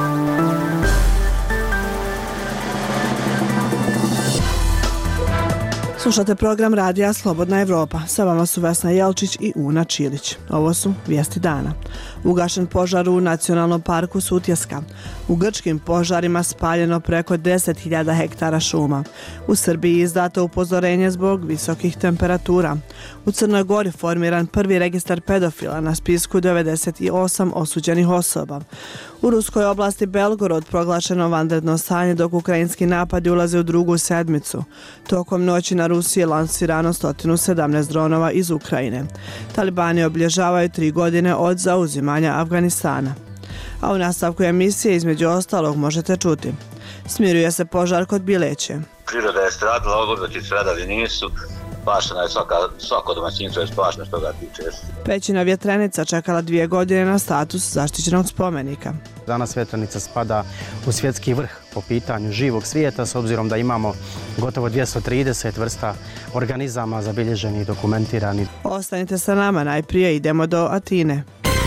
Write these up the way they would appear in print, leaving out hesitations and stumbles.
Slušate program radija Slobodna Evropa. Sa vama su Vesna Jelčić i Una Čilić. Ovo su vijesti dana. Ugašen požar u Nacionalnom parku Sutjeska. U grčkim požarima spaljeno preko 10.000 hektara šuma. U Srbiji izdato upozorenje zbog visokih temperatura. U Crnoj Gori formiran prvi registar pedofila na spisku 98 osuđenih osoba. U ruskoj oblasti Belgorod proglašeno vanredno stanje dok ukrajinski napadi ulaze u drugu sedmicu. Tokom noći na Rusiji je lansirano 117 dronova iz Ukrajine. Talibani obilježavaju 3 godine od zauzimanja Afganistana. A u nastavku emisije između ostalog možete čuti. Smiruje se požar kod Bileće. Priroda je stradala, odgledati stradali nisu. Spašena je svako domaćinstvo je spašeno što ga tiče. Pećina Vjetrenica čekala 2 godine na status zaštićenog spomenika. Danas Vjetrenica spada u svjetski vrh po pitanju živog svijeta s obzirom da imamo gotovo 230 vrsta organizama zabilježenih i dokumentiranih. Ostanite sa nama, najprije idemo do Atine.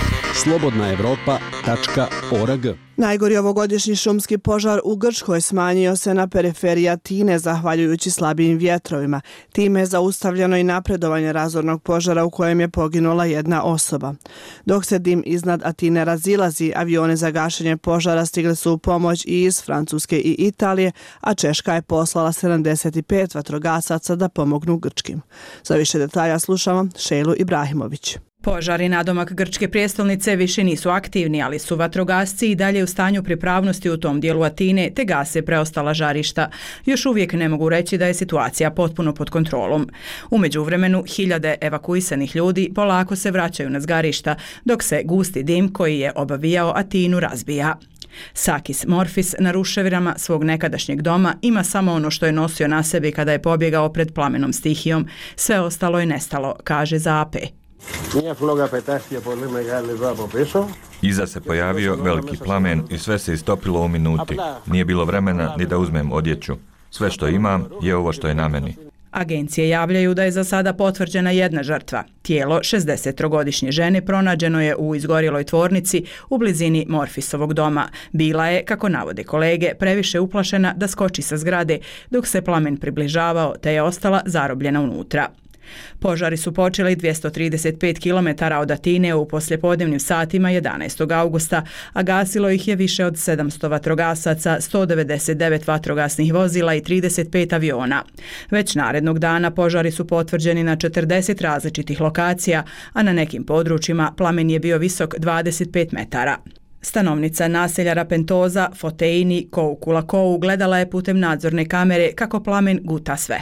slobodnaevropa.org. Najgori ovogodišnji šumski požar u Grčkoj smanjio se na periferiji Atine zahvaljujući slabijim vjetrovima. Time je zaustavljeno i napredovanje razornog požara u kojem je poginula 1 osoba. Dok se dim iznad Atine razilazi, avioni za gašenje požara stigli su u pomoć i iz Francuske i Italije, a Češka je poslala 75 vatrogasaca da pomognu grčkim. Za više detalja slušamo Šejlu Ibrahimović. Požari nadomak grčke prijestolnice više nisu aktivni, ali su vatrogasci i dalje u stanju pripravnosti u tom dijelu Atine te gase preostala žarišta. Još uvijek ne mogu reći da je situacija potpuno pod kontrolom. U međuvremenu, hiljade evakuisanih ljudi polako se vraćaju na zgarišta, dok se gusti dim koji je obavijao Atinu razbija. Sakis Morfis na ruševinama svog nekadašnjeg doma ima samo ono što je nosio na sebi kada je pobjegao pred plamenom stihijom. Sve ostalo je nestalo, kaže za AP. Iza se pojavio veliki plamen i sve se istopilo u minuti. Nije bilo vremena ni da uzmem odjeću. Sve što imam je ovo što je na meni. Agencije javljaju da je za sada potvrđena 1 žrtva. Tijelo 63-godišnje žene pronađeno je u izgorjeloj tvornici u blizini Morfisovog doma. Bila je, kako navode kolege, previše uplašena da skoči sa zgrade dok se plamen približavao te je ostala zarobljena unutra. Požari su počeli 235 km od Atine u poslijepodnevnim satima 11. augusta, a gasilo ih je više od 700 vatrogasaca, 199 vatrogasnih vozila i 35 aviona. Već narednog dana požari su potvrđeni na 40 različitih lokacija, a na nekim područjima plamen je bio visok 25 metara. Stanovnica naselja Rapentoza, Foteini, Koukulakou gledala je putem nadzorne kamere kako plamen guta sve.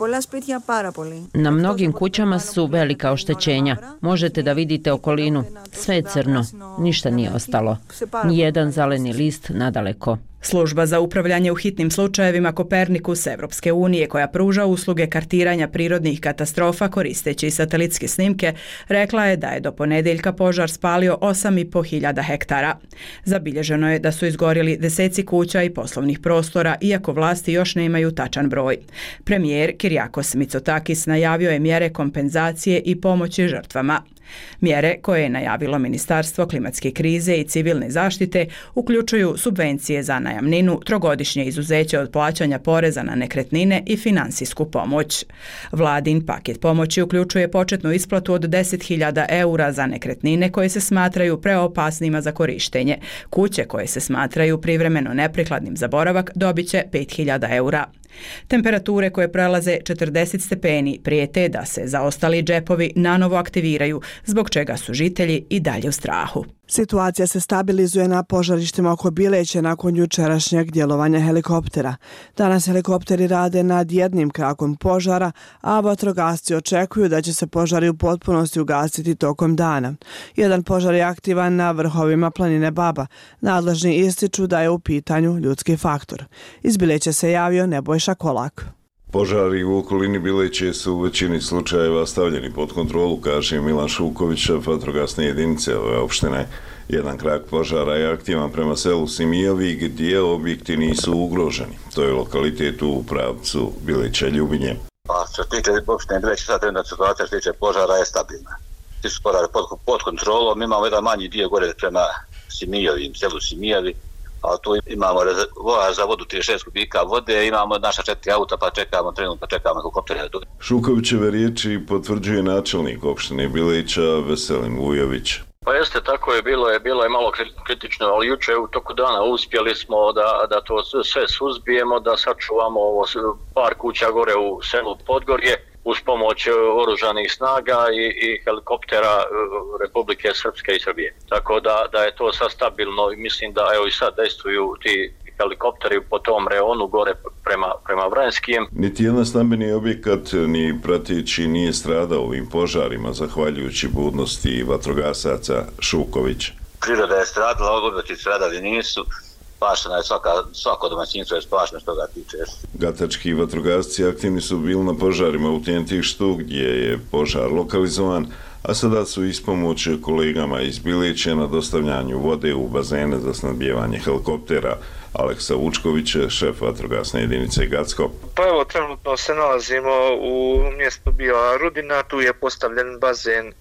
Na mnogim kućama su velika oštećenja. Možete da vidite okolinu. Sve je crno. Ništa nije ostalo. Nijedan zeleni list nadaleko. Služba za upravljanje u hitnim slučajevima Kopernikus Evropske unije, koja pruža usluge kartiranja prirodnih katastrofa koristeći satelitske snimke, rekla je da je do ponedjeljka požar spalio 8.500 hektara. Zabilježeno je da su izgorjeli deseci kuća i poslovnih prostora, iako vlasti još nemaju tačan broj. Premijer Kyriakos Mitsotakis najavio je mjere kompenzacije i pomoći žrtvama. Mjere koje je najavilo Ministarstvo klimatske krize i civilne zaštite uključuju subvencije za najamninu, 3-godišnje izuzeće od plaćanja poreza na nekretnine i finansijsku pomoć. Vladin paket pomoći uključuje početnu isplatu od 10.000 eura za nekretnine koje se smatraju preopasnima za korištenje. Kuće koje se smatraju privremeno neprikladnim za boravak dobit će 5.000 eura. Temperature koje prelaze 40 stepeni prijete da se zaostali džepovi nanovo aktiviraju, zbog čega su žitelji i dalje u strahu. Situacija se stabilizuje na požarištima oko Bileće nakon jučerašnjeg djelovanja helikoptera. Danas helikopteri rade nad jednim krakom požara, a vatrogasci očekuju da će se požari u potpunosti ugasiti tokom dana. Jedan požar je aktivan na vrhovima planine Baba. Nadležni ističu da je u pitanju ljudski faktor. Iz Bileće se javio Nebojša Kolak. Požari u okolini Bileće su u većini slučajeva stavljeni pod kontrolu, kaže Milan Šuković, šef vatrogasne jedinice ove opštine. Jedan krak požara je aktivan prema selu Simijovi gdje objekti nisu ugroženi. To je lokalitet u pravcu Bileća-Ljubinje. Pa što se tiče opštine Bileće, sad trenutna situacija što se tiče požara je stabilna. Ti su požari pod kontrolom, imamo jedan manji dio gore prema Simijovi, selu Simijovi, a tu imamo rezervoar za vodu 36 kubika vode, imamo naša 4 auta pa čekamo trenutno, pa čekamo helikoptere. Šukovićeve riječi potvrđuje načelnik opštine Bilića Veselin Vujović. Pa jeste, tako je bilo je malo kritično, ali juče u toku dana uspjeli smo da to sve suzbijemo, da sačuvamo par kuća gore u selu Podgorje uz pomoć oružanih snaga i helikoptera Republike Srpske i Srbije. Tako da je to sad stabilno i mislim da evo i sad dejstvuju ti helikopteri po tom reonu gore prema Vranjskim. Niti jedan stambeni objekat ni prateći nije stradao ovim požarima, zahvaljujući budnosti vatrogasaca Šuković. Priroda je stradala, objekti stradali nisu. Spašena je svako domaćinstvo je spašeno što ga tiče. Gatački vatrogasci aktivni su bili na požarima u Tjentištu gdje je požar lokalizovan, a sada su ispomoć kolegama iz Bilića na dostavljanju vode u bazene za snabdijevanje helikoptera. Aleksa Vučković, šef vatrogasne jedinice Gacko. Pa evo, trenutno se nalazimo u mjestu Bijela Rudina, tu je postavljen bazen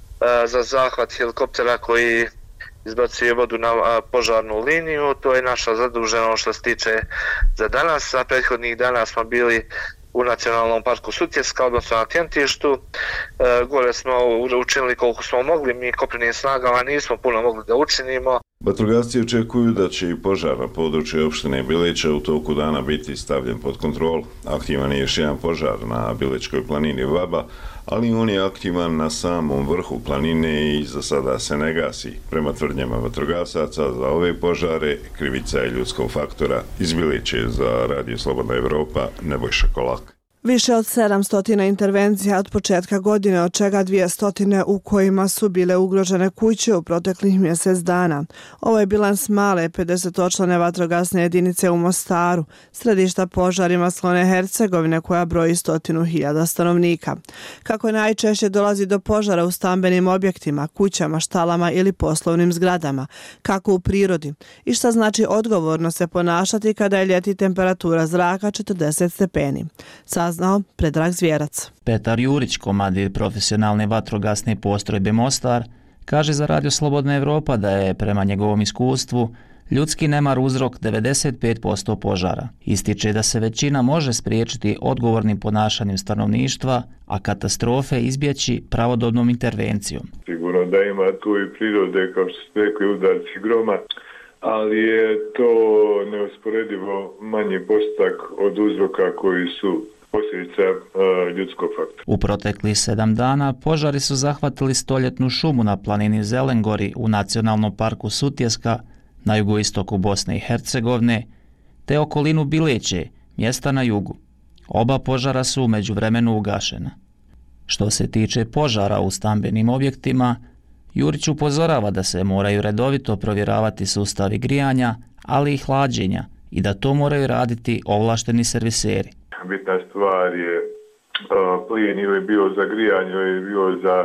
za zahvat helikoptera koji izbacuje vodu na požarnu liniju. To je naša zaduženost što se tiče za danas, a prethodnih dana smo bili u Nacionalnom parku Sutjeska, odnosno na Tjentištu. Gore smo učinili koliko smo mogli, mi kopnenim snagama nismo puno mogli da učinimo. Vatrogasci očekuju da će i požar na području opštine Bilića u toku dana biti stavljen pod kontrolu. Aktivan je još jedan požar na Biličkoj planini Vaba, ali on je aktivan na samom vrhu planine i za sada se ne gasi. Prema tvrdnjama vatrogasaca za ove požare krivica je ljudskog faktora. Iz Bilića za Radio Slobodna Evropa, Nebojša Kolak. Više od 700 intervencija od početka godine, od čega 200 u kojima su bile ugrožene kuće u proteklih mjesec dana. Ovo je bilans male 50-člane vatrogasne jedinice u Mostaru, središta požarima Slone Hercegovine koja broji 100.000 stanovnika. Kako najčešće dolazi do požara u stambenim objektima, kućama, štalama ili poslovnim zgradama, kako u prirodi i šta znači odgovorno se ponašati kada je ljeti temperatura zraka 40 stepeni. Saznao Predrag Zvjerac. Petar Jurić, komandir profesionalne vatrogasne postrojbe Mostar, kaže za Radio Slobodna Evropa da je prema njegovom iskustvu ljudski nemar uzrok 95% požara. Ističe da se većina može spriječiti odgovornim ponašanjem stanovništva, a katastrofe izbjeći pravodobnom intervencijom. Sigurno da ima tu i prirode, kao što ste rekli, udarci groma, ali je to neusporedivo manji postotak od uzroka koji su posljedica ljudskog faktora. U proteklih 7 dana požari su zahvatili stoljetnu šumu na planini Zelengori u Nacionalnom parku Sutjeska na jugoistoku Bosne i Hercegovine, te okolinu Bileće, mjesta na jugu. Oba požara su u međuvremenu ugašena. Što se tiče požara u stambenim objektima, Jurić upozorava da se moraju redovito provjeravati sustavi grijanja, ali i hlađenja i da to moraju raditi ovlašteni serviseri. Bitna stvar je plin ili bio za grijanje ili bio za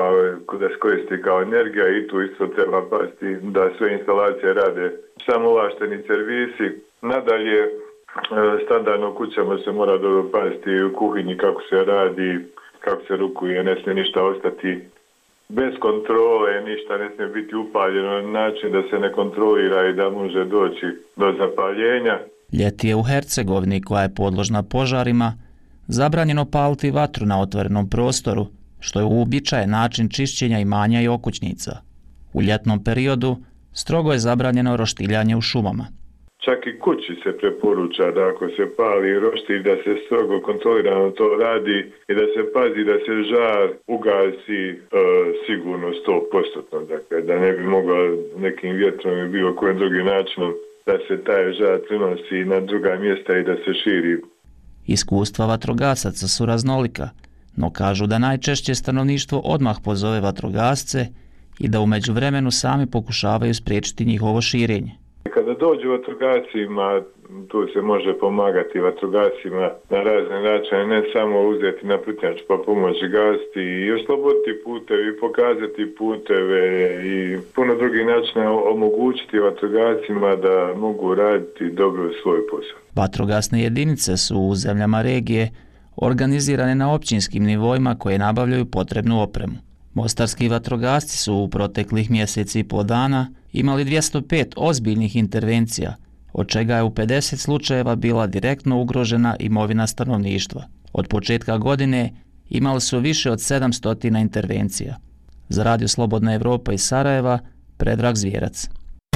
da se koristi kao energija i tu isto treba pasti da sve instalacije rade samo ovlašteni servisi. Nadalje, standardno u kućama se mora dobro pasti u kuhinji kako se radi, kako se rukuje, ne smije ništa ostati bez kontrole, ništa ne smije biti upaljeno na način da se ne kontrolira i da može doći do zapaljenja. Ljeti je u Hercegovini, koja je podložna požarima, zabranjeno paliti vatru na otvorenom prostoru, što je uobičajen način čišćenja imanja i okućnica. U ljetnom periodu strogo je zabranjeno roštiljanje u šumama. Čak i kući se preporuča da ako se pali roštilj da se strogo kontrolirano to radi i da se pazi da se žar ugasi sigurno 100%. Dakle, da ne bi mogao nekim vjetrom i bilo kojim drugim načinom da se taj žar prenosi na druga mjesta i da se širi. Iskustva vatrogasaca su raznolika, no kažu da najčešće stanovništvo odmah pozove vatrogasce i da u međuvremenu sami pokušavaju spriječiti njihovo širenje. Kada dođu vatrogascima, tu se može pomagati vatrogascima na razne načine, ne samo uzeti na plitnjač pa pomoći gasiti i osloboditi putevi, pokazati puteve i puno drugih načina omogućiti vatrogascima da mogu raditi dobro svoj posao. Vatrogasne jedinice su u zemljama regije organizirane na općinskim nivoima koje nabavljaju potrebnu opremu. Mostarski vatrogasci su u proteklih mjeseci i pol dana imali 205 ozbiljnih intervencija, od čega je u 50 slučajeva bila direktno ugrožena imovina stanovništva. Od početka godine imali su više od 700 intervencija. Za Radio Slobodna Evropa iz Sarajeva, Predrag Zvjerac.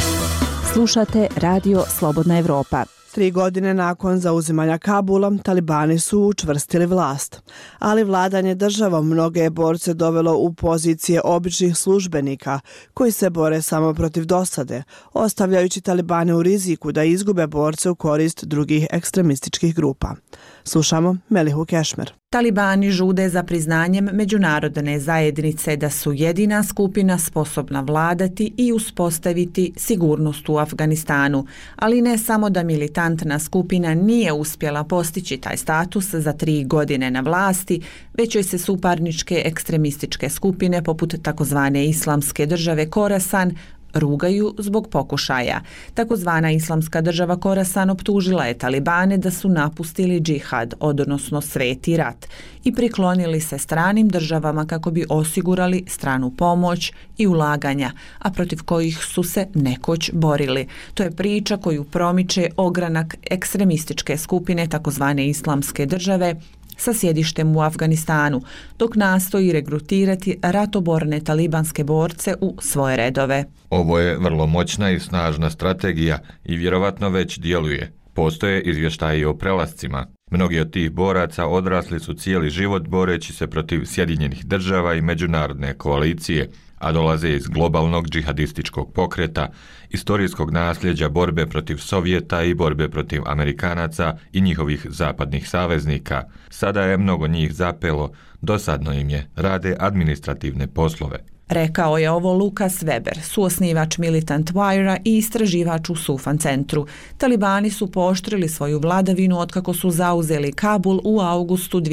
Slušate Radio Slobodna Evropa. 3 godine nakon zauzimanja Kabula, talibani su učvrstili vlast. Ali vladanje državom mnoge je borce dovelo u pozicije običnih službenika koji se bore samo protiv dosade, ostavljajući talibane u riziku da izgube borce u korist drugih ekstremističkih grupa. Slušamo Melihu Kešmer. Talibani žude za priznanjem međunarodne zajednice da su jedina skupina sposobna vladati i uspostaviti sigurnost u Afganistanu, ali ne samo da militantna skupina nije uspjela postići taj status za 3 godine na vlasti, već joj se suparničke ekstremističke skupine poput takozvane Islamske države Khorasan rugaju zbog pokušaja. Takozvana Islamska država Khorasan optužila je talibane da su napustili džihad, odnosno sveti rat, i priklonili se stranim državama kako bi osigurali stranu pomoć i ulaganja, a protiv kojih su se nekoć borili. To je priča koju promiče ogranak ekstremističke skupine takozvane Islamske države sa sjedištem u Afganistanu, dok nastoji regrutirati ratoborne talibanske borce u svoje redove. Ovo je vrlo moćna i snažna strategija i vjerovatno već djeluje. Postoje izvještaji o prelascima. Mnogi od tih boraca odrasli su cijeli život boreći se protiv Sjedinjenih država i međunarodne koalicije, a dolaze iz globalnog džihadističkog pokreta, istorijskog nasljeđa borbe protiv Sovjeta i borbe protiv Amerikanaca i njihovih zapadnih saveznika. Sada je mnogo njih zapelo, dosadno im je, rade administrativne poslove. Rekao je ovo Lukas Weber, suosnivač Militant Wire-a i istraživač u Sufan centru. Talibani su pooštrili svoju vladavinu otkako su zauzeli Kabul u augustu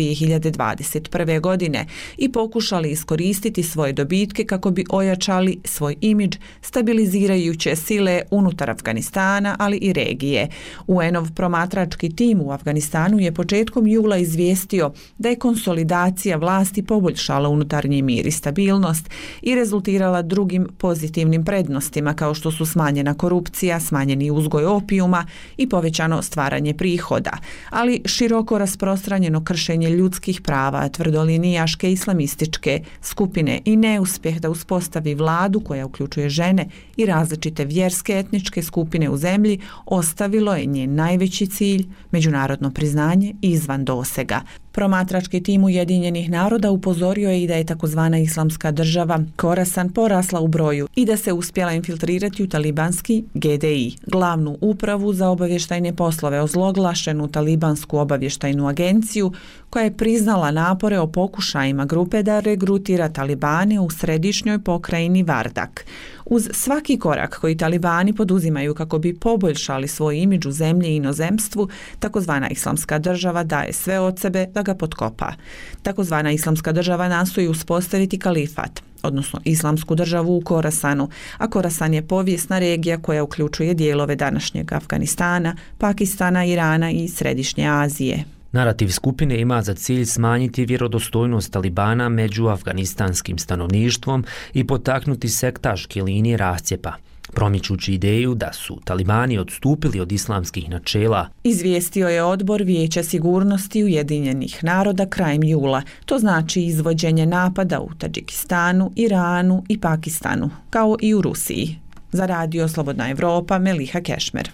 2021. godine i pokušali iskoristiti svoje dobitke kako bi ojačali svoj imidž, stabilizirajuće sile unutar Afganistana, ali i regije. UN-ov promatrački tim u Afganistanu je početkom jula izvijestio da je konsolidacija vlasti poboljšala unutarnji mir i stabilnost i rezultirala drugim pozitivnim prednostima kao što su smanjena korupcija, smanjeni uzgoj opijuma i povećano stvaranje prihoda, ali široko rasprostranjeno kršenje ljudskih prava tvrdolinijaške islamističke skupine i neuspjeh da uspostavi vladu koja uključuje žene i različite vjerske etničke skupine u zemlji ostavilo je njen najveći cilj, međunarodno priznanje izvan dosega. Promatrački tim Ujedinjenih naroda upozorio je i da je takozvana Islamska država Khorasan porasla u broju i da se uspjela infiltrirati u talibanski GDI, glavnu upravu za obavještajne poslove, ozloglašenu talibansku obavještajnu agenciju koja je priznala napore o pokušajima grupe da regrutira talibane u središnjoj pokrajini Vardak. Uz svaki korak koji talibani poduzimaju kako bi poboljšali svoj imidž u zemlji i inozemstvu, takozvana Islamska država daje sve od sebe da ga potkopa. Takozvana Islamska država nastoji uspostaviti kalifat, odnosno Islamsku državu u Khorasanu, a Khorasan je povijesna regija koja uključuje dijelove današnjeg Afganistana, Pakistana, Irana i Središnje Azije. Narativ skupine ima za cilj smanjiti vjerodostojnost talibana među afganistanskim stanovništvom i potaknuti sektaške linije rascjepa, promičući ideju da su talibani odstupili od islamskih načela. Izvijestio je odbor Vijeća sigurnosti Ujedinjenih naroda krajem jula. To znači izvođenje napada u Tadžikistanu, Iranu i Pakistanu, kao i u Rusiji. Za Radio Slobodna Evropa, Meliha Kešmer.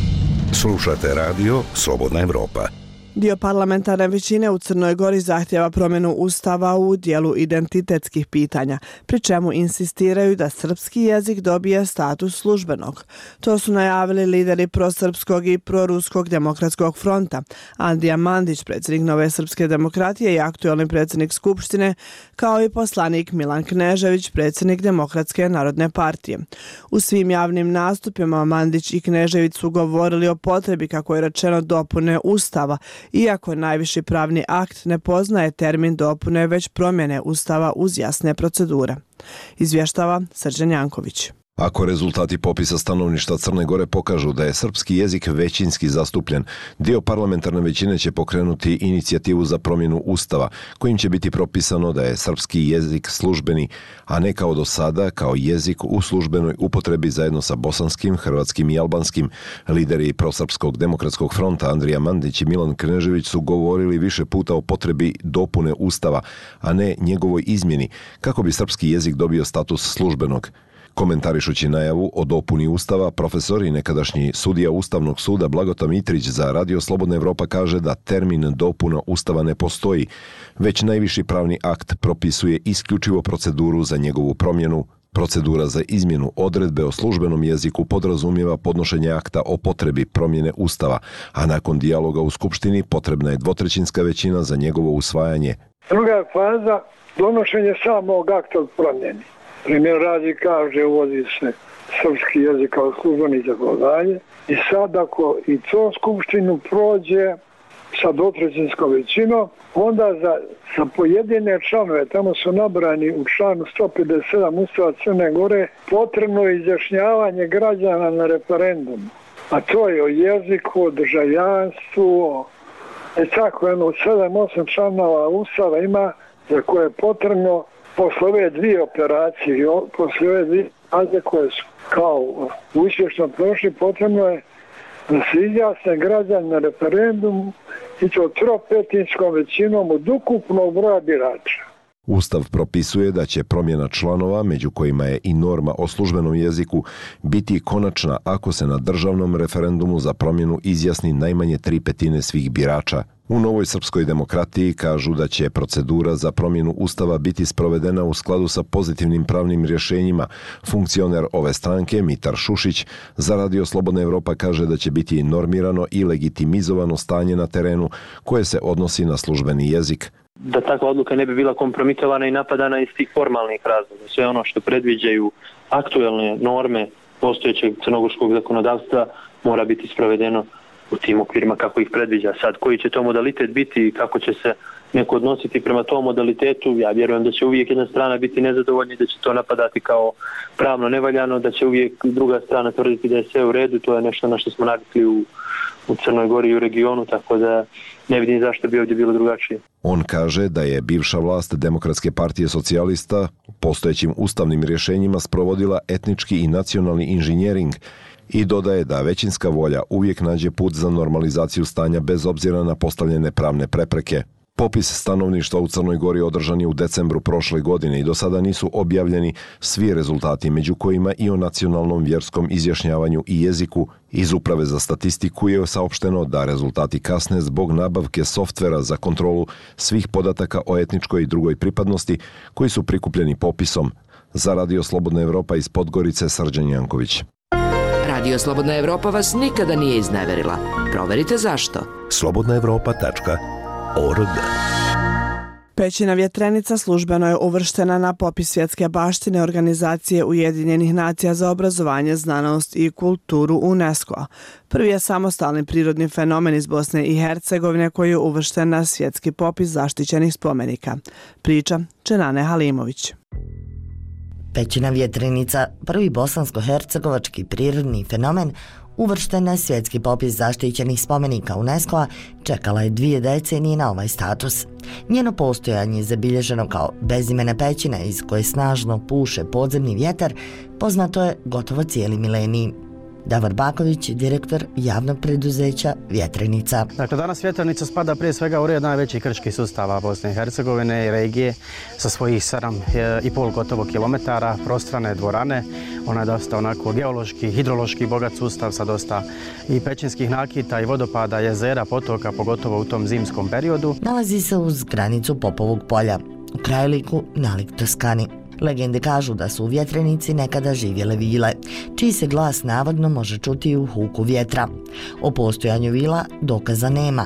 Slušate Radio Slobodna Evropa. Dio parlamentarne većine u Crnoj Gori zahtjeva promjenu ustava u dijelu identitetskih pitanja, pri čemu insistiraju da srpski jezik dobije status službenog. To su najavili lideri prosrpskog i proruskog demokratskog fronta, Andija Mandić, predsjednik Nove srpske demokratije i aktualni predsjednik Skupštine, kao i poslanik Milan Knežević, predsjednik Demokratske narodne partije. U svim javnim nastupima Mandić i Knežević su govorili o potrebi, kako je rečeno, dopune ustava, iako najviši pravni akt ne poznaje termin dopune, već promjene ustava uz jasne procedure. Izvještava Srđan Janković. Ako rezultati popisa stanovništva Crne Gore pokažu da je srpski jezik većinski zastupljen, dio parlamentarne većine će pokrenuti inicijativu za promjenu Ustava, kojim će biti propisano da je srpski jezik službeni, a ne kao do sada, kao jezik u službenoj upotrebi zajedno sa bosanskim, hrvatskim i albanskim. Lideri Prosrpskog demokratskog fronta Andrija Mandić i Milan Knežević su govorili više puta o potrebi dopune Ustava, a ne njegovoj izmjeni, kako bi srpski jezik dobio status službenog. Komentarišući najavu o dopuni Ustava, profesor i nekadašnji sudija Ustavnog suda Blagota Mitrić za Radio Slobodna Evropa kaže da termin dopuna Ustava ne postoji, već najviši pravni akt propisuje isključivo proceduru za njegovu promjenu. Procedura za izmjenu odredbe o službenom jeziku podrazumijeva podnošenje akta o potrebi promjene Ustava, a nakon dijaloga u Skupštini potrebna je dvotrećinska većina za njegovo usvajanje. Druga faza, donošenje samog akta od promjeni. Primjer radi kaže uvodi se srpski jezik kao službeni zakonodavlje i sad ako i to skupštinu prođe sa dvotrećinskom većinom, onda za pojedine članove, tamo su nabrani u članu 157 Ustava Crne Gore, potrebno je izjašnjavanje građana na referendumu. A to je o jeziku, o državljanstvu, tako jedno 7-8 članova Ustava ima za koje je potrebno posle ove dvije operacije, posle ove dvije faze koje su kao uspješno prošli, potrebno je da se izjasne građani na referendumu i to tropetinskom većinom od ukupnog broja birača. Ustav propisuje da će promjena članova, među kojima je i norma o službenom jeziku, biti konačna ako se na državnom referendumu za promjenu izjasni najmanje 3/5 svih birača. U Novoj srpskoj demokratiji kažu da će procedura za promjenu Ustava biti sprovedena u skladu sa pozitivnim pravnim rješenjima. Funkcioner ove stranke, Mitar Šušić, za Radio Slobodna Evropa kaže da će biti normirano i legitimizovano stanje na terenu koje se odnosi na službeni jezik. Da takva odluka ne bi bila kompromitovana i napadana iz tih formalnih razloga. Sve ono što predviđaju aktuelne norme postojećeg crnogorskog zakonodavstva mora biti sprovedeno u tim okvirima kako ih predviđa. Sad, koji će to modalitet biti i kako će se neko odnositi prema tom modalitetu, ja vjerujem da će uvijek jedna strana biti nezadovoljna i da će to napadati kao pravno nevaljano, da će uvijek druga strana tvrditi da je sve u redu, to je nešto na što smo navikli u Crnoj Gori i u regionu, tako da ne vidim zašto bi ovdje bilo drugačije. On kaže da je bivša vlast Demokratske partije socijalista postojećim ustavnim rješenjima sprovodila etnički i nacionalni inženjering i dodaje da većinska volja uvijek nađe put za normalizaciju stanja bez obzira na postavljene pravne prepreke. Popis stanovništva u Crnoj Gori održan je u decembru prošle godine i do sada nisu objavljeni svi rezultati, među kojima i o nacionalnom vjerskom izjašnjavanju i jeziku. Iz Uprave za statistiku je saopšteno da rezultati kasne zbog nabavke softvera za kontrolu svih podataka o etničkoj i drugoj pripadnosti koji su prikupljeni popisom. Za Radio Slobodna Evropa iz Podgorice, Srđan Janković. Radio Slobodna Evropa vas nikada nije izneverila. Proverite zašto. slobodnaevropa.org. Pećina Vjetrenica službeno je uvrštena na popis svjetske baštine Organizacije Ujedinjenih nacija za obrazovanje, znanost i kulturu UNESCO. Prvi je samostalni prirodni fenomen iz Bosne i Hercegovine koji je uvršten na svjetski popis zaštićenih spomenika. Priča Čenane Halimović. Pećina Vjetrenica, prvi bosansko-hercegovački prirodni fenomen, uvrštena je svjetski popis zaštićenih spomenika UNESCO-a, čekala je 2 decenije na ovaj status. Njeno postojanje je zabilježeno kao bezimena pećina iz koje snažno puše podzemni vjetar, poznato je gotovo cijeli milenij. Davor Baković, direktor javnog preduzeća Vjetrenica. Dakle, danas Vjetrenica spada prije svega u red najvećih krških sustava Bosne i Hercegovine i regije sa svojih 7,5 gotovo kilometara, prostrane dvorane. Ona je dosta onako geološki, hidrološki bogat sustav sa dosta i pećinskih nakita i vodopada, jezera, potoka, pogotovo u tom zimskom periodu. Nalazi se uz granicu Popovog polja, u krajoliku nalik Toskani. Legende kažu da su u Vjetrenici nekada živjele vile, čiji se glas navodno može čuti u huku vjetra. O postojanju vila dokaza nema,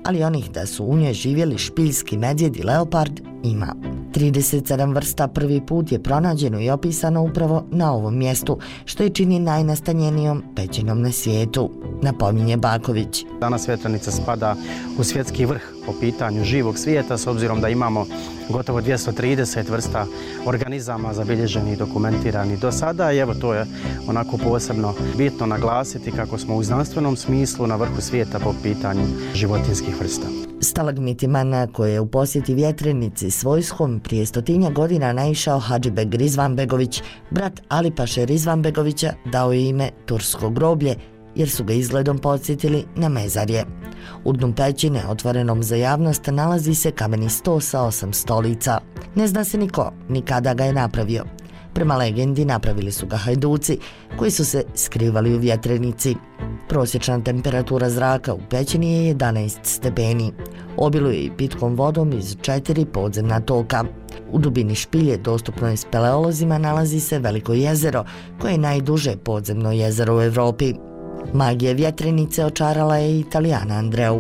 ali onih da su u njoj živjeli špiljski medvjed i leopard ima. 37 vrsta prvi put je pronađeno i opisano upravo na ovom mjestu, što je čini najnastanjenijom pećinom na svijetu, napominje Baković. Danas Vjetrenica spada u svjetski vrh po pitanju živog svijeta, s obzirom da imamo gotovo 230 vrsta organizama zabilježeni i dokumentirani do sada. I evo, to je onako posebno bitno naglasiti kako smo u znanstvenom smislu na vrhu svijeta po pitanju životinjskih vrsta. Stalagmitima na koje je u posjeti Vjetrenici s vojskom prije 100 godina naišao Hadžibek Rizvanbegović, brat Alipaše Rizvanbegovića, dao je ime Tursko groblje, jer su ga izgledom podsjetili na mezarje. U dnu pećine, otvorenom za javnost, nalazi se kameni sto sa 8 stolica. Ne zna se niko, ni kada ga je napravio. Prema legendi, napravili su ga hajduci, koji su se skrivali u Vjetrenici. Prosječna temperatura zraka u pećini je 11 stepeni. Obiluje i pitkom vodom iz 4 podzemna toka. U dubini špilje, dostupnoj speleolozima, nalazi se Veliko jezero, koje je najduže podzemno jezero u Evropi. Magija Vjetrenice očarala je Italijana Andreu.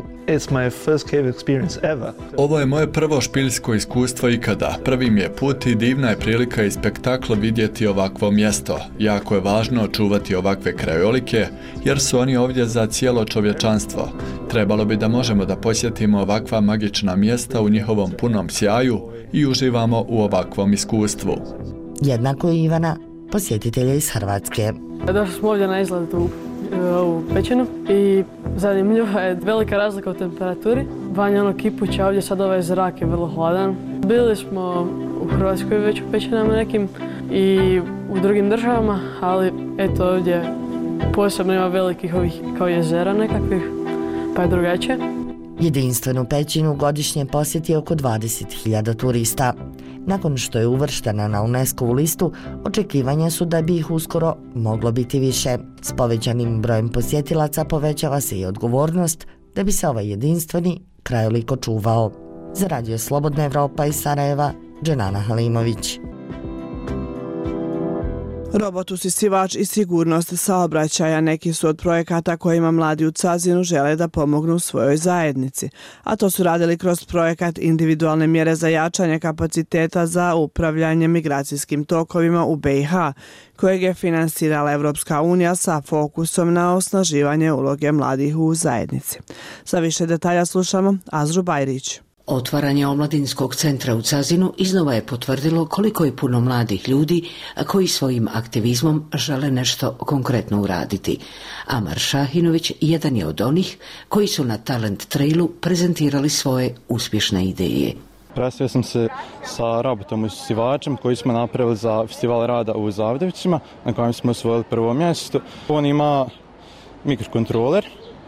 Ovo je moje prvo špiljsko iskustvo ikada. Prvi mi je put i divna je prilika i spektakl vidjeti ovakvo mjesto. Jako je važno čuvati ovakve krajolike, jer su oni ovdje za cijelo čovječanstvo. Trebalo bi da možemo da posjetimo ovakva magična mjesta u njihovom punom sjaju i uživamo u ovakvom iskustvu. Jednako i Ivana, posjetitelja iz Hrvatske. Došli smo ovdje na izgled u pećinu i zanimljiva je velika razlika u temperaturi. Vanje ono kipuća, ovdje sad ovaj zrak je vrlo hladan. Bili smo u Hrvatskoj već u pećinama nekim i u drugim državama, ali eto ovdje posebno ima velikih ovih kao jezera nekakvih, pa je drugačije. Jedinstvenu pećinu godišnje posjeti oko 20.000 turista. Nakon što je uvrštena na UNESCO-vu listu, očekivanja su da bi ih uskoro moglo biti više. S povećanim brojem posjetilaca povećava se i odgovornost da bi se ovaj jedinstveni krajolik očuvao. Za Radio Slobodna Evropa iz Sarajeva, Dženana Halimović. Robot usisivač i sigurnost saobraćaja neki su od projekata kojima mladi u Cazinu žele da pomognu svojoj zajednici, a to su radili kroz projekat individualne mjere za jačanje kapaciteta za upravljanje migracijskim tokovima u BiH, kojeg je finansirala Evropska unija sa fokusom na osnaživanje uloge mladih u zajednici. Za više detalja slušamo Azru Bajrić. Otvaranje omladinskog centra u Cazinu iznova je potvrdilo koliko je puno mladih ljudi koji svojim aktivizmom žele nešto konkretno uraditi. Amar Šahinović jedan je od onih koji su na Talent Trailu prezentirali svoje uspješne ideje. Predstavio sam se sa robotom usisivačem koji smo napravili za festival rada u Zavidovićima, na kojem smo osvojili prvo mjesto. On ima mikrokontroler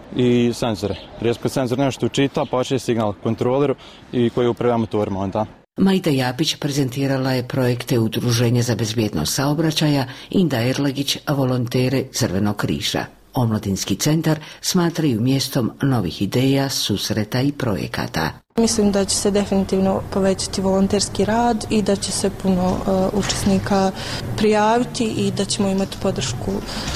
i senzore. Rijesko senzor nešto učita, pošalje signal kontroleru i koji upravlja motorima onda. Majda Japić prezentirala je projekte Udruženja za bezbjednost saobraćaja, Inda Erlegić, volontere Crvenog križa. Omladinski centar smatraju mjestom novih ideja, susreta i projekata. Mislim da će se definitivno povećati volonterski rad i da će se puno učesnika prijaviti i da ćemo imati podršku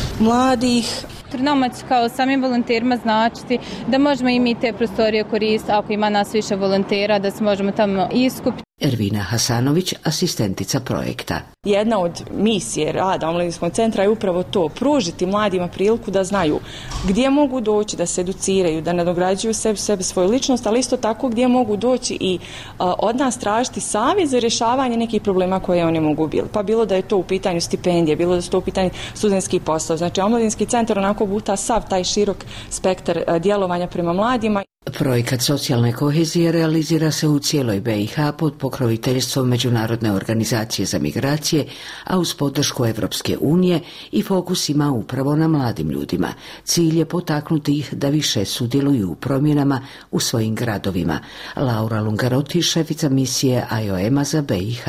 mladih. Nama će kao samim volonterima značiti da možemo i mi te prostorije koristiti ako ima nas više volontera, da se možemo tamo iskupiti. Ervina Hasanović, asistentica projekta. Jedna od misije rada omladinskog centra je upravo to, pružiti mladima priliku da znaju gdje mogu doći, da se educiraju, da nadograđuju sebe svoju ličnost, ali isto tako gdje mogu doći i od nas tražiti savjet za rješavanje nekih problema koje oni mogu biti. Pa bilo da je to u pitanju stipendije, bilo da su to u pitanju studentskih poslova. Znači, omladinski centar onako buta sav taj širok spektar djelovanja prema mladima. Projekat socijalne kohezije realizira se u cijeloj BiH pod pokroviteljstvom Međunarodne organizacije za migracije, a uz podršku Evropske unije i fokus ima upravo na mladim ljudima. Cilj je potaknuti ih da više sudjeluju u promjenama u svojim gradovima. Laura Lungarotti, šefica misije IOM-a za BiH.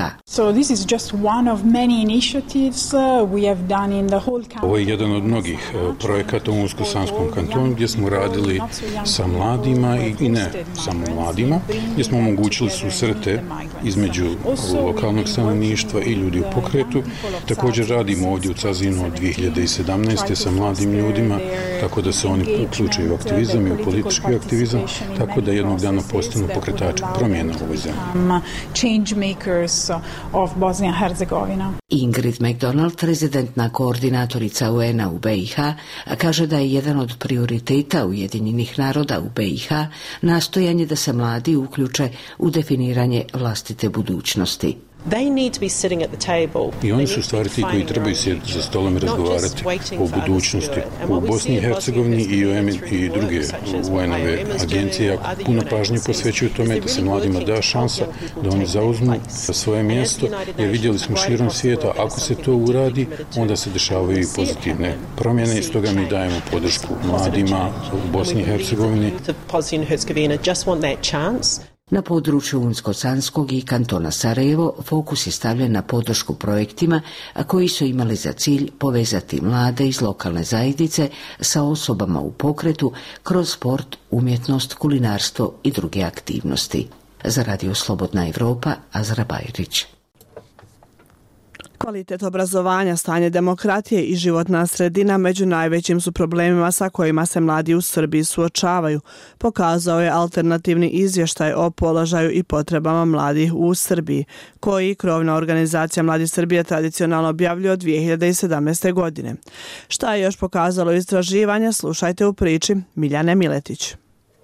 Ovo je jedan od mnogih projekata u Unsko-Sanskom kantonu gdje smo radili sa mladima mladima i ne samo mladima, gdje smo omogućili susrete između lokalnog stanovništva i ljudi u pokretu. Također radimo ovdje u Cazinu od 2017. sa mladim ljudima, tako da se oni uključuju u aktivizam i u politički aktivizam, tako da jednog dana postanu pokretači promjena u ovoj zemlji. Ingrid McDonald, rezidentna koordinatorica UN-a u BiH, kaže da je jedan od prioriteta Ujedinjenih naroda u BiH nastojanje da se mladi uključe u definiranje vlastite budućnosti. I oni su stvari ti koji trebaju sjediti za stolom i razgovarati o budućnosti. U Bosni i Hercegovini i UN i druge UN-ove agencije puno pažnje posvećuju tome da se mladima da šansa da oni zauzmu svoje mjesto, jer vidjeli smo širom svijeta, ako se to uradi, onda se dešavaju i pozitivne promjene i stoga mi dajemo podršku mladima u Bosni i Hercegovini. Na području Unsko-Sanskog i kantona Sarajevo fokus je stavljen na podršku projektima koji su imali za cilj povezati mlade iz lokalne zajednice sa osobama u pokretu kroz sport, umjetnost, kulinarstvo i druge aktivnosti. Za Radio Slobodna Evropa, Azra Bajrić. Kvalitet obrazovanja, stanje demokratije i životna sredina među najvećim su problemima sa kojima se mladi u Srbiji suočavaju, pokazao je alternativni izvještaj o položaju i potrebama mladih u Srbiji, koji krovna organizacija Mladi Srbije tradicionalno objavljuje od 2017. godine. Šta je još pokazalo istraživanje, slušajte u priči Miljane Miletić.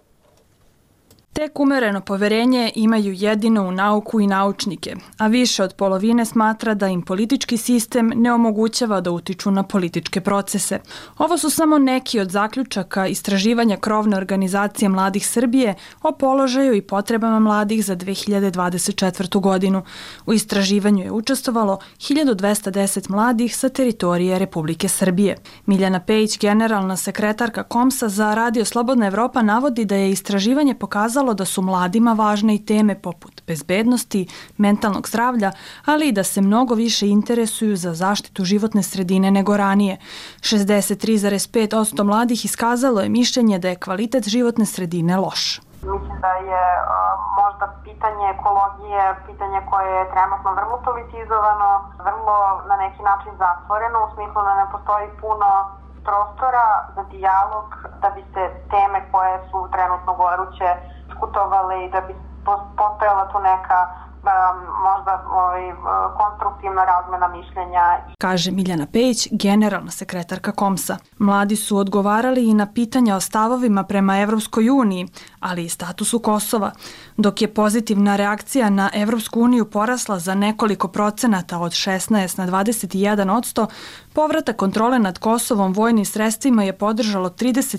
Tek umereno poverenje imaju jedino u nauku i naučnike, a više od polovine smatra da im politički sistem ne omogućava da utiču na političke procese. Ovo su samo neki od zaključaka istraživanja krovne organizacije Mladih Srbije o položaju i potrebama mladih za 2024. godinu. U istraživanju je učestvovalo 1210 mladih sa teritorije Republike Srbije. Miljana Pejić, generalna sekretarka KOMS-a za Radio Slobodna Evropa, navodi da je istraživanje pokazalo da su mladima važne i teme poput bezbednosti, mentalnog zdravlja, ali i da se mnogo više interesuju za zaštitu životne sredine nego ranije. 63,5% mladih iskazalo je mišljenje da je kvalitet životne sredine loš. Mislim da je možda pitanje ekologije pitanje koje je trenutno vrlo politizovano, vrlo na neki način zatvoreno, u smislu da ne postoji puno prostora za dijalog, da bi se teme koje su trenutno goruće diskutovale i da bi postojala tu neka možda konstruktivna razmena mišljenja. Kaže Miljana Pejić, generalna sekretarka KOMS-a. Mladi su odgovarali i na pitanja o stavovima prema Evropskoj uniji, ali i statusu Kosova. Dok je pozitivna reakcija na Evropsku uniju porasla za nekoliko procenata od 16 na 21%, povratak kontrole nad Kosovom vojnim sredstvima je podržalo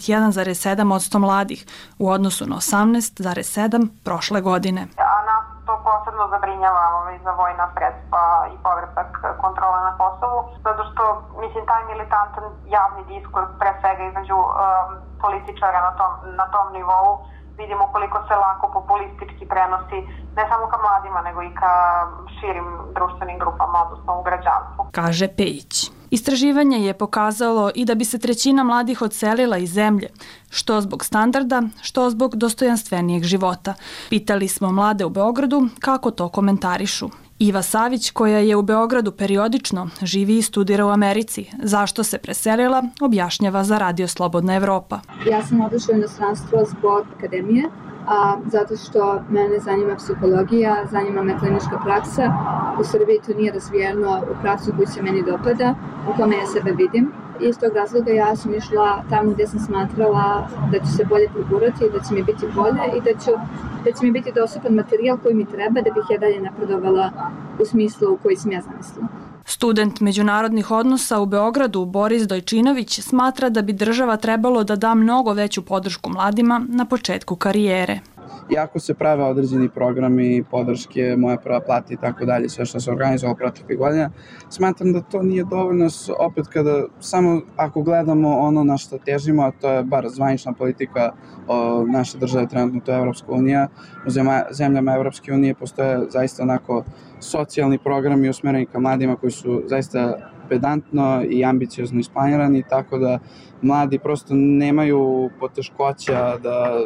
31,7% mladih u odnosu na 18,7% prošle godine. To posebno zabrinjava za vojna sredstva i povratak kontrola na Kosovu, zato što, mislim, taj militantan javni diskurs, pre svega između političara na tom nivou, vidimo koliko se lako populistički prenosi, ne samo ka mladima, nego i ka širim društvenim grupama, odnosno u građanstvu. Kaže Pejić. Istraživanje je pokazalo i da bi se trećina mladih odselila iz zemlje, što zbog standarda, što zbog dostojanstvenijeg života. Pitali smo mlade u Beogradu kako to komentarišu. Iva Savić, koja je u Beogradu periodično, živi i studira u Americi. Zašto se preselila, objašnjava za Radio Slobodna Evropa. Ja sam odešla u inostranstvo zbog akademije, zato što mene zanima psihologija, zanima me klinička praksa. U Srbiji to nije razvijeno u praksu koju se meni dopada, u kome ja sebe vidim. I iz tog razloga ja sam išla tamo gdje sam smatrala da ću se bolje progurati, da će mi biti bolje i da će mi biti dostupan materijal koji mi treba da bih ja dalje napredovala u smislu koji sam ja zamislila. Student međunarodnih odnosa u Beogradu Boris Dojčinović smatra da bi država trebalo da da mnogo veću podršku mladima na početku karijere. Iako se prave određeni programi, podrške, moja prva plata i tako dalje, sve što se organizovalo proteklih godina, smatram da to nije dovoljno, opet kada samo ako gledamo ono na što težimo, a to je bar zvanična politika naše države, trenutno to je Evropska unija, u zemljama Evropske unije postoje zaista onako socijalni programi usmereni ka mladima koji su zaista pedantno i ambiciozno isplanirani, tako da mladi prosto nemaju poteškoća da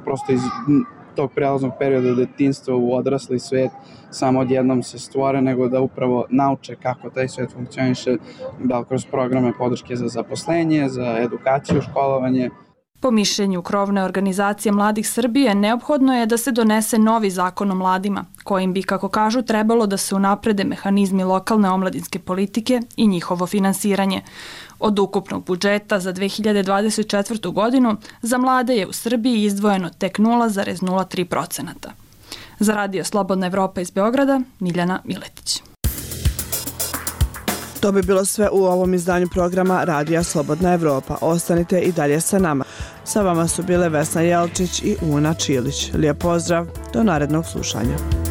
prosto iz tog prelaznog perioda detinjstva u odrasli svet samo odjednom se stvore, nego da upravo nauče kako taj svet funkcioniše, da li kroz programe podrške za zaposlenje, za edukaciju, školovanje. Po mišljenju krovne organizacije Mladih Srbije, neophodno je da se donese novi zakon o mladima, kojim bi, kako kažu, trebalo da se unaprede mehanizmi lokalne omladinske politike i njihovo finansiranje. Od ukupnog budžeta za 2024. godinu za mlade je u Srbiji izdvojeno tek 0,03%. Za Radio Slobodna Evropa iz Beograda, Miljana Miletić. To bi bilo sve u ovom izdanju programa Radija Slobodna Evropa. Ostanite i dalje sa nama. Sa vama su bile Vesna Jelčić i Una Čilić. Lijep pozdrav, do narednog slušanja.